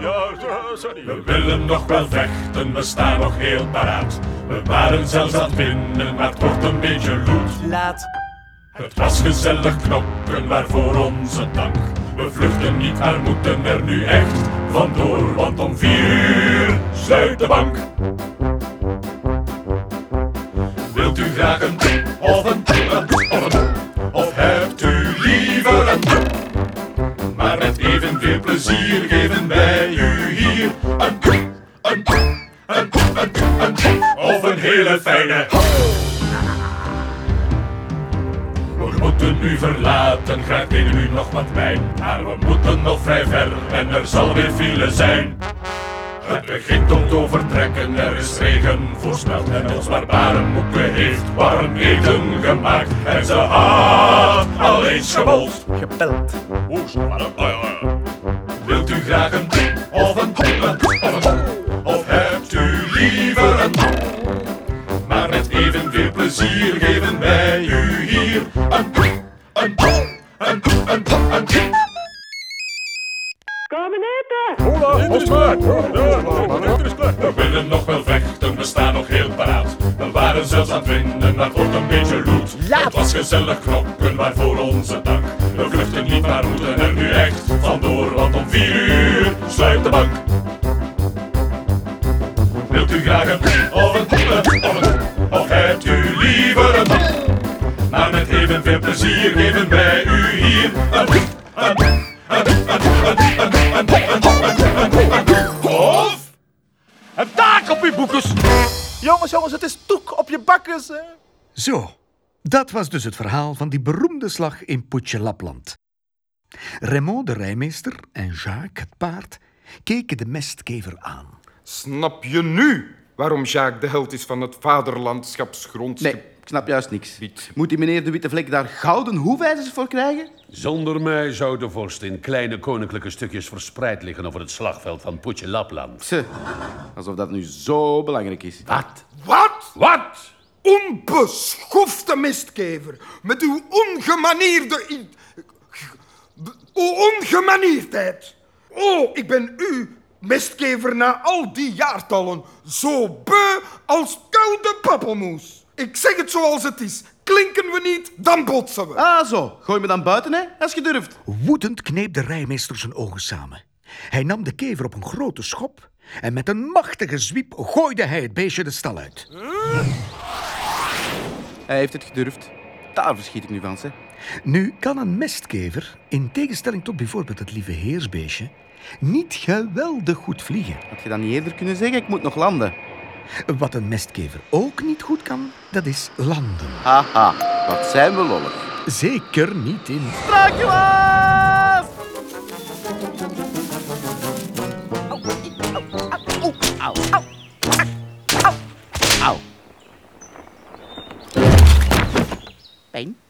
We willen nog wel vechten, we staan nog heel paraat. We waren zelfs aan het winnen, maar het wordt een beetje loed. Laat. Het was gezellig knokken, waarvoor onze dank. We vluchten niet, maar moeten er nu echt vandoor. Want om 4 uur sluit de bank. Wilt u graag een of een of hebt u liever een maar met evenveel plezier geven wij u hier een of een hele fijne. We moeten u verlaten, graag delen u nog wat wijn. Maar we moeten nog vrij ver en er zal weer file zijn. Het begint om te overtrekken, er is regen voorspeld. En ons barbarenmoeke heeft warm eten gemaakt. En ze had al eens gebold. Gepeld. Wilt u graag een of een of hebt u liever een maar met evenveel plezier geven wij u hier een Komen eten! Hola, ons klaar! We willen nog wel vechten, we staan nog heel paraat. We waren zelfs aan het winnen, maar het wordt een beetje loed. Het was gezellig knokken, waarvoor onze dank. We vluchten niet, maar moeten er nu echt vandoor. Want om 4 uur sluit de bank. Wilt u graag een of hebt u liever een maar met evenveel plezier geven wij u hier of Een taak op uw boekjes! Jongens, het is toek op je bakkes. Hè? Zo, dat was dus het verhaal van die beroemde slag in Poetje Lapland. Raymond de rijmeester en Jacques het paard keken de mestkever aan. Snap je nu waarom Jacques de held is van het vaderlandschapsgrondschap? Nee, ik snap juist niks. Moet die meneer de Witte Vlek daar gouden hoefijzers voor krijgen? Zonder mij zou de vorst in kleine koninklijke stukjes verspreid liggen over het slagveld van Poetje Lapland. Alsof dat nu zo belangrijk is. Wat? Wat? Wat? Onbeschofte mestkever. Met uw ongemanierdheid. Oh, ik ben u, mestkever, na al die jaartallen zo beu als koude pappelmoes. Ik zeg het zoals het is. Klinken we niet, dan botsen we. Ah, zo. Gooi me dan buiten, hè, als je durft. Woedend kneep de rijmeester zijn ogen samen. Hij nam de kever op een grote schop en met een machtige zwiep gooide hij het beestje de stal uit. Hij heeft het gedurfd. Daar verschiet ik nu van, hè. Nu kan een mestkever, in tegenstelling tot bijvoorbeeld het lieve heersbeestje, niet geweldig goed vliegen. Had je dat niet eerder kunnen zeggen? Ik moet nog landen. Wat een mestkever ook niet goed kan, dat is landen. Haha, wat zijn we lollig. Zeker niet in Dracula! Au. Pijn?